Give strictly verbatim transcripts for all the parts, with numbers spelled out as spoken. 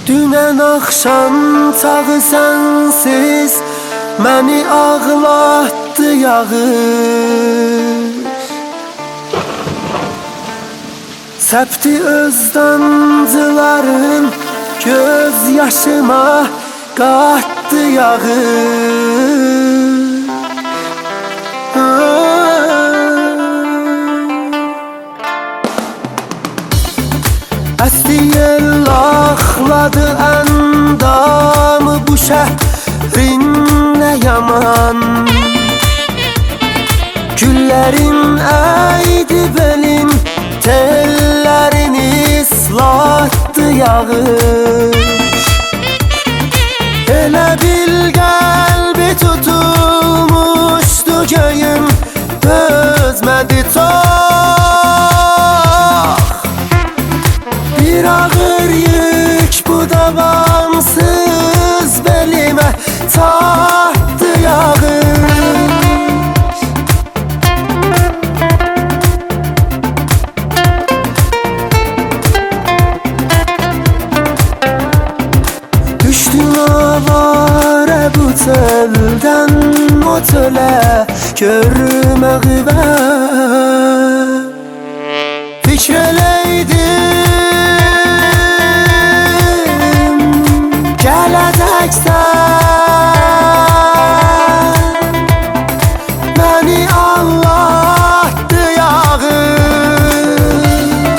Dünən axşam çağı sənsiz məni ağlatdı yağış. Səpdi öz damcıların göz yaşıma qatdı yağış. Əsti yel axladı əndamı bu şəhrin nə yaman. Güllərin əydi belim, tellərini ıslatdı yağış. Elə bil qəlbi tutulmuşdu göyüm, dözmədi çox. Bir ağır yük bu davamsız belimə çatdı yağış. Düşdüm avara bu teldən o tölə görməği mən. Fikr eləydim gələcəksən, məni ağlatdı yağış.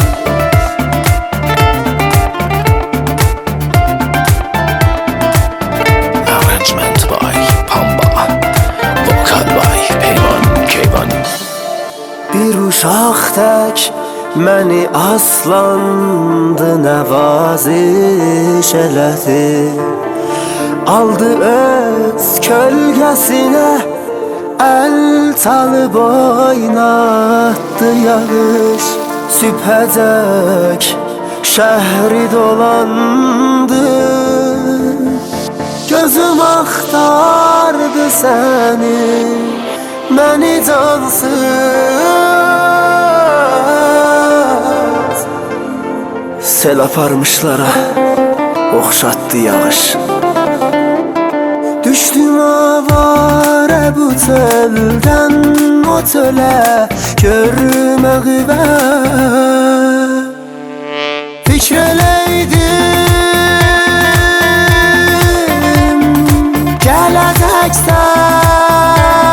Arrangement by Pamba, vocal by Peyman Keyvan. Bir uşaq tək məni aslandı nəvaziş elədi. Aldı öz kölgəsinə əl çalıb oynatdı yağış. Sübhəcək şəhri dolandı, gözüm axtardı səni, məni cansız. Sel aparmışlara oxşatdı yağış. Düşdüm avara bu teldən o tölə görməği mən. Fikr eləydim gələcəksən,